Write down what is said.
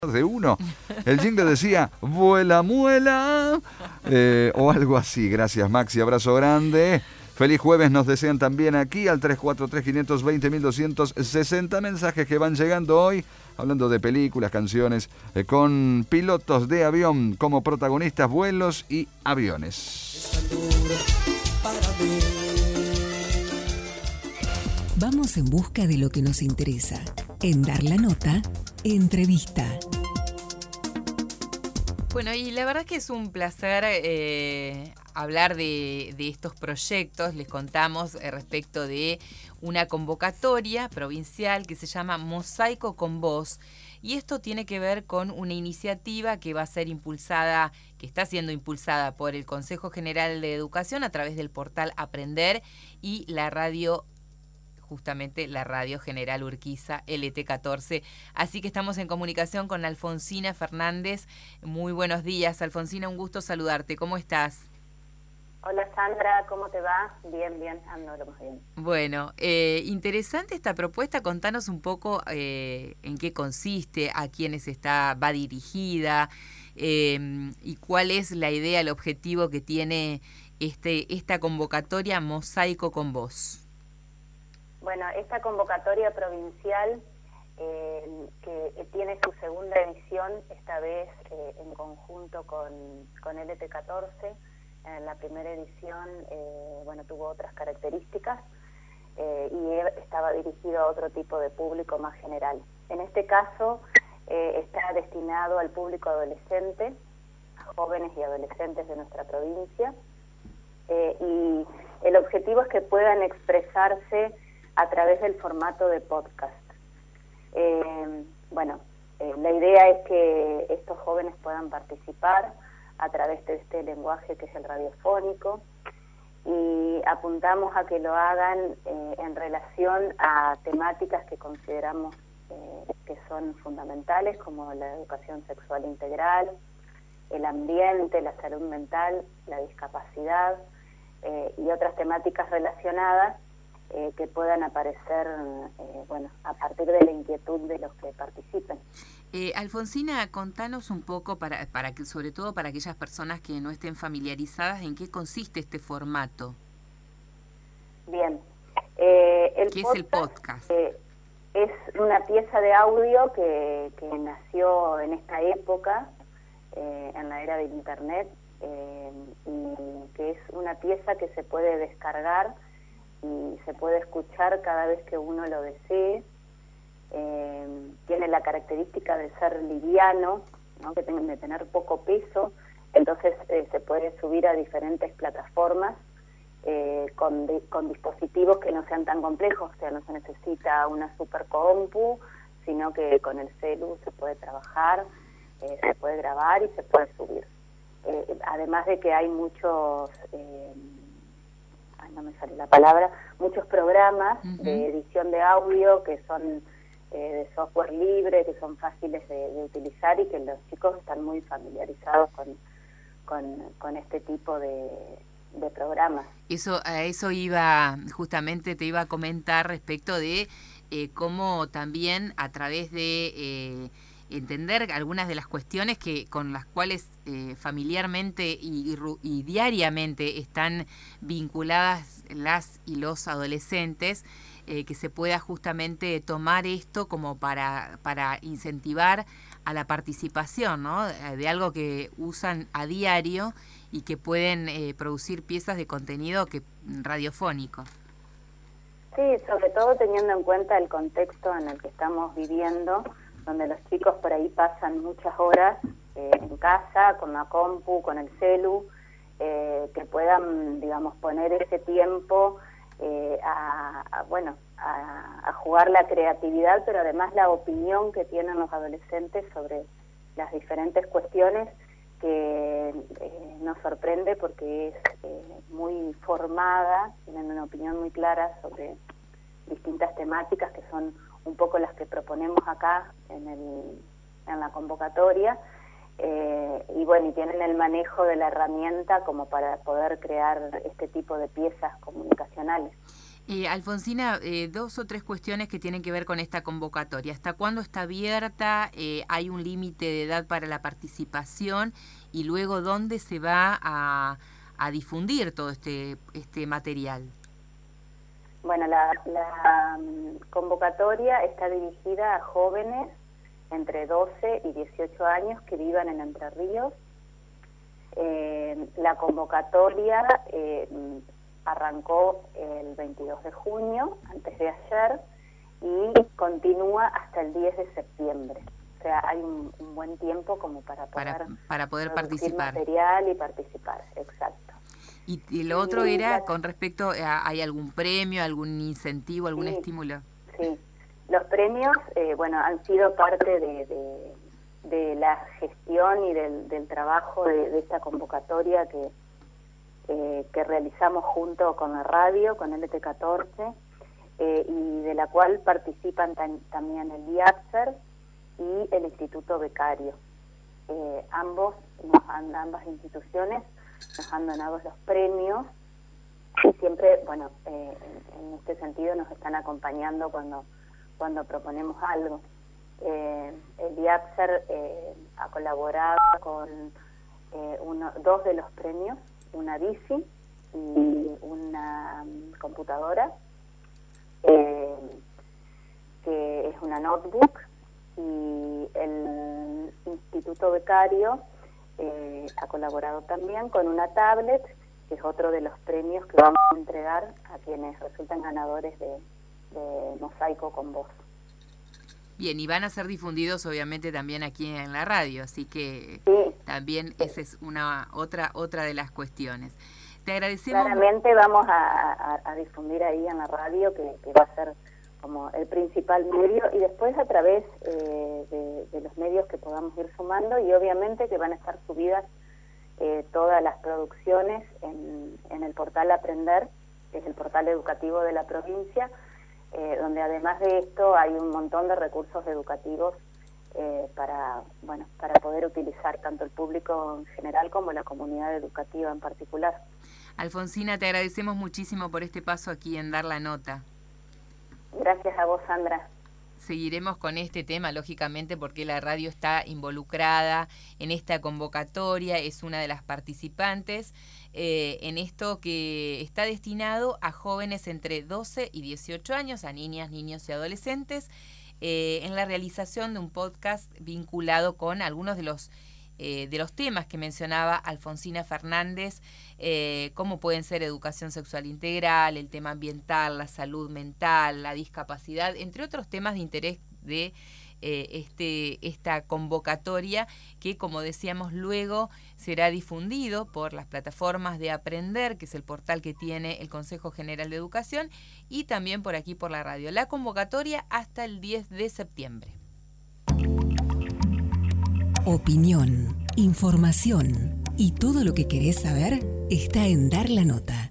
de uno. El jingle decía, vuela, muela, o algo así. Gracias, Maxi, abrazo grande. Feliz jueves nos desean también aquí al 343-520-1260. Mensajes que van llegando hoy, hablando de películas, canciones, con pilotos de avión como protagonistas, vuelos y aviones. Vamos en busca de lo que nos interesa. En Dar la Nota, entrevista. Bueno, y la verdad que es un placer hablar de estos proyectos. Les contamos respecto de una convocatoria provincial que se llama Mosaico con Voz. Y esto tiene que ver con una iniciativa que va a ser impulsada, que está siendo impulsada por el Consejo General de Educación a través del portal Aprender y la radio, justamente la Radio General Urquiza, LT14. Así que estamos en comunicación con Alfonsina Fernández. Muy buenos días, Alfonsina, un gusto saludarte. ¿Cómo estás? Hola Sandra, ¿cómo te va? Bien, ando lo más bien. Bueno, interesante esta propuesta. Contanos un poco en qué consiste, a quiénes va dirigida y cuál es la idea, el objetivo que tiene esta convocatoria Mosaico con Voz. Bueno, esta convocatoria provincial que tiene su segunda edición, esta vez en conjunto con LT14. En la primera edición, tuvo otras características y estaba dirigido a otro tipo de público más general. En este caso, está destinado al público adolescente, a jóvenes y adolescentes de nuestra provincia, y el objetivo es que puedan expresarse a través del formato de podcast. La idea es que estos jóvenes puedan participar a través de este lenguaje que es el radiofónico, y apuntamos a que lo hagan en relación a temáticas que consideramos que son fundamentales, como la educación sexual integral, el ambiente, la salud mental, la discapacidad y otras temáticas relacionadas que puedan aparecer a partir de la inquietud de los que participen. Alfonsina, contanos un poco, para que, sobre todo para aquellas personas que no estén familiarizadas, ¿en qué consiste este formato? Bien. ¿Qué es el podcast? Es una pieza de audio que nació en esta época, en la era del Internet, y que es una pieza que se puede descargar y se puede escuchar cada vez que uno lo desee. Tiene la característica de ser liviano, ¿no? De tener poco peso, entonces se puede subir a diferentes plataformas con dispositivos que no sean tan complejos, o sea, no se necesita una super compu, sino que con el celu se puede trabajar, se puede grabar y se puede subir. Además de que hay muchos... no me sale la palabra, muchos programas de edición de audio que son de software libre, que son fáciles de utilizar y que los chicos están muy familiarizados con este tipo de programas. A eso iba, justamente te iba a comentar respecto de cómo también a través de entender algunas de las cuestiones con las cuales familiarmente y diariamente están vinculadas las y los adolescentes, que se pueda justamente tomar esto como para incentivar a la participación, ¿no? De algo que usan a diario y que pueden producir piezas de contenido radiofónico. Sí, sobre todo teniendo en cuenta el contexto en el que estamos viviendo, donde los chicos por ahí pasan muchas horas en casa, con la compu, con el celu, que puedan, digamos, poner ese tiempo a jugar la creatividad, pero además la opinión que tienen los adolescentes sobre las diferentes cuestiones, que nos sorprende porque es muy formada, tienen una opinión muy clara sobre distintas temáticas que son un poco las que proponemos acá en la convocatoria, y tienen el manejo de la herramienta como para poder crear este tipo de piezas comunicacionales. Alfonsina, 2 o 3 cuestiones que tienen que ver con esta convocatoria. ¿Hasta cuándo está abierta? ¿Hay un límite de edad para la participación? Y luego, ¿dónde se va a difundir todo este material? Bueno, la convocatoria está dirigida a jóvenes entre 12 y 18 años que vivan en Entre Ríos. La convocatoria arrancó el 22 de junio, antes de ayer, y continúa hasta el 10 de septiembre. O sea, hay un buen tiempo como para poder participar. Material y participar, exacto. Y lo otro era con respecto a, ¿hay algún premio, algún incentivo, algún estímulo? Sí, los premios, han sido parte de la gestión y del trabajo de esta convocatoria que realizamos junto con la radio, con LT14, y de la cual participan también el IAPSER y el Instituto Becario. Ambas instituciones nos han donado los premios y siempre, en este sentido nos están acompañando cuando proponemos algo. El IAPSER ha colaborado con 2 de los premios, una bici y una computadora, que es una notebook, y el Instituto Becario ha colaborado también con una tablet, que es otro de los premios que vamos a entregar a quienes resultan ganadores de Mosaico con Voz. Bien, y van a ser difundidos obviamente también aquí en la radio, así que también esa es otra de las cuestiones. Te agradecemos. Claramente vamos a difundir ahí en la radio, que va a ser como el principal medio, y después a través de los medios que podamos ir sumando, y obviamente que van a estar subidas todas las producciones en el portal Aprender, que es el portal educativo de la provincia, donde además de esto hay un montón de recursos educativos para poder utilizar tanto el público en general como la comunidad educativa en particular. Alfonsina, te agradecemos muchísimo por este paso aquí en Dar la Nota. Gracias a vos, Sandra. Seguiremos con este tema, lógicamente, porque la radio está involucrada en esta convocatoria, es una de las participantes en esto que está destinado a jóvenes entre 12 y 18 años, a niñas, niños y adolescentes, en la realización de un podcast vinculado con algunos de los temas que mencionaba Alfonsina Fernández, como pueden ser educación sexual integral, el tema ambiental, la salud mental, la discapacidad, entre otros temas de interés de esta convocatoria, que, como decíamos, luego será difundido por las plataformas de Aprender, que es el portal que tiene el Consejo General de Educación, y también por aquí por la radio. La convocatoria hasta el 10 de septiembre. Opinión, información y todo lo que querés saber está en Dar la Nota.